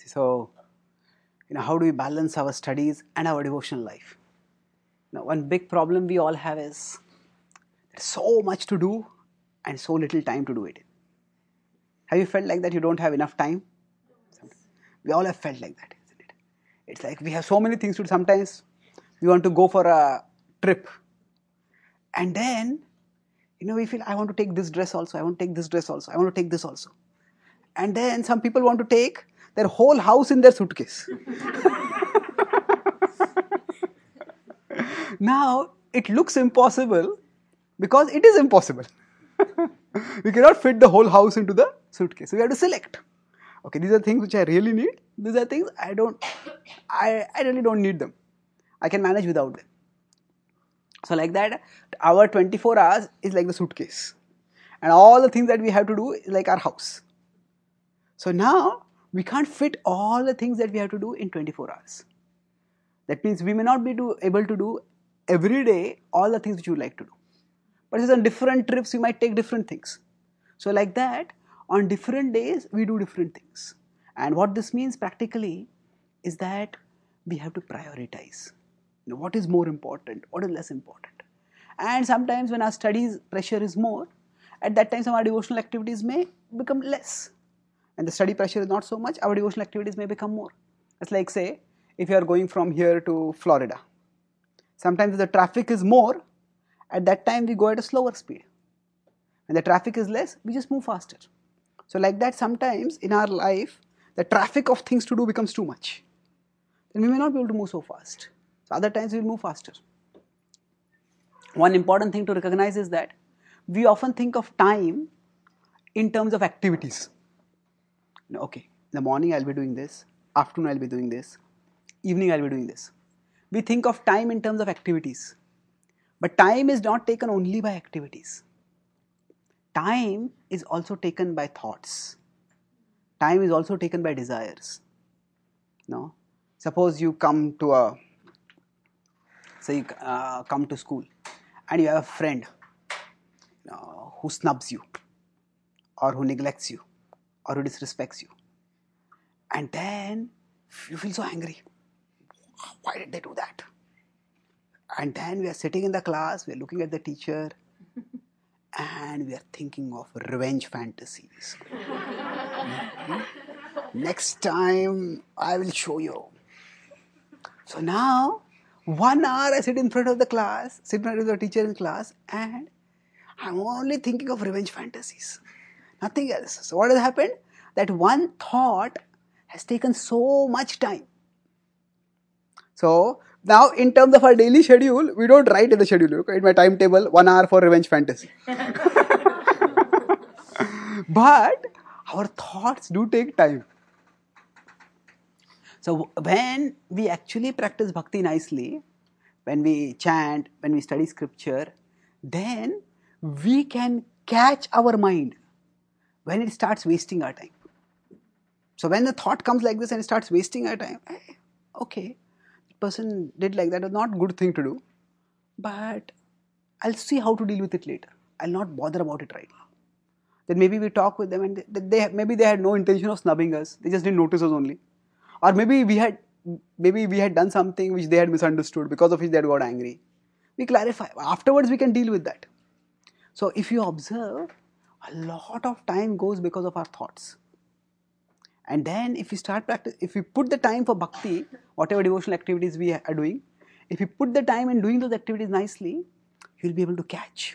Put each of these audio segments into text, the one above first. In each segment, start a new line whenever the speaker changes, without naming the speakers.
So, how do we balance our studies and our devotional life? Now, one big problem we all have is there's so much to do and so little time to do it. Have you felt like that you don't have enough time? We all have felt like that, isn't it? It's like we have so many things to do. Sometimes we want to go for a trip. And then, we feel, I want to take this dress also. I want to take this dress also. I want to take this also. And then some people want to take their whole house in their suitcase. Now, it looks impossible because it is impossible. We cannot fit the whole house into the suitcase. So we have to select. Okay, these are things which I really need. These are things I really don't need them. I can manage without them. So like that, our 24 hours is like the suitcase. And all the things that we have to do is like our house. So now, we can't fit all the things that we have to do in 24 hours. That means we may not be able to do every day all the things which you would like to do. But on different trips, you might take different things. So like that, on different days, we do different things. And what this means practically is that we have to prioritize. What is more important? What is less important? And sometimes when our studies pressure is more, at that time some of our devotional activities may become less. And the study pressure is not so much, our devotional activities may become more. It's like, say, if you are going from here to Florida. Sometimes if the traffic is more, at that time we go at a slower speed. When the traffic is less, we just move faster. So like that, sometimes in our life, the traffic of things to do becomes too much. Then we may not be able to move so fast. So other times we will move faster. One important thing to recognize is that we often think of time in terms of activities. Okay, in the morning I'll be doing this, afternoon I'll be doing this, evening I'll be doing this. We think of time in terms of activities. But time is not taken only by activities. Time is also taken by thoughts. Time is also taken by desires. Suppose you come to come to school and you have a friend who snubs you or who neglects you or who disrespects you. And then you feel so angry. Why did they do that? And then we are sitting in the class, we are looking at the teacher and we are thinking of revenge fantasies. Next time I will show you. So now, 1 hour I sit in front of the class, sit in front of the teacher in class, and I'm only thinking of revenge fantasies. Nothing else. So what has happened? That one thought has taken so much time. So now in terms of our daily schedule, we don't write in the schedule. Okay, in my timetable, 1 hour for revenge fantasy. But our thoughts do take time. So when we actually practice bhakti nicely, when we chant, when we study scripture, then we can catch our mind when it starts wasting our time. So when the thought comes like this and it starts wasting our time, okay, the person did like that, it's not a good thing to do, but I'll see how to deal with it later. I'll not bother about it right now. Then maybe we talk with them and maybe they had no intention of snubbing us, they just didn't notice us only. Or maybe we had done something which they had misunderstood, because of which they had got angry. We clarify. Afterwards we can deal with that. So if you observe, a lot of time goes because of our thoughts. And then if we put the time for bhakti, whatever devotional activities we are doing, if you put the time in doing those activities nicely, you'll be able to catch.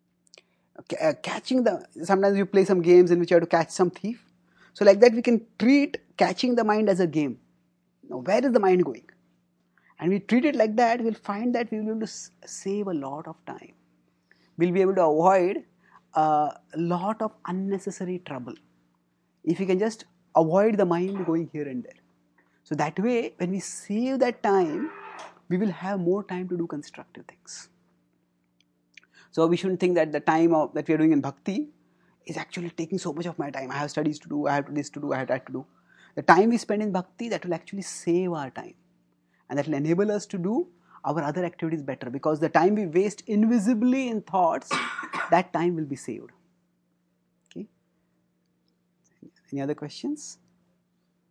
Sometimes you play some games in which you have to catch some thief. So like that we can treat catching the mind as a game. Now where is the mind going? And we treat it like that, we'll find that we will be able to save a lot of time. We'll be able to avoid a lot of unnecessary trouble. If we can just avoid the mind going here and there. So that way, when we save that time, we will have more time to do constructive things. So we shouldn't think that the time that we are doing in bhakti is actually taking so much of my time. I have studies to do, I have this to do, I have that to do. The time we spend in bhakti, that will actually save our time. And that will enable us to do our other activities better, because the time we waste invisibly in thoughts, that time will be saved. Okay. Any other questions?